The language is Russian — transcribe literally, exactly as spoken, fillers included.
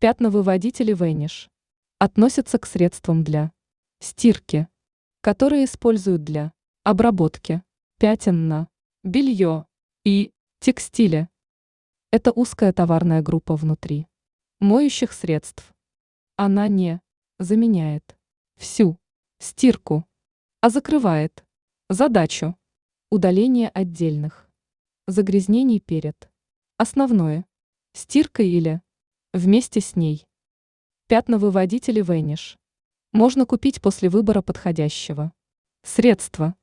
Пятновыводители Vanish относятся к средствам для стирки, которые используют для обработки пятен на белье и текстиле. Это узкая товарная группа внутри моющих средств. Она не заменяет всю стирку, а закрывает задачу удаления отдельных загрязнений перед основной стиркой или вместе с ней. Пятновыводители Vanish можно купить после выбора подходящего средства.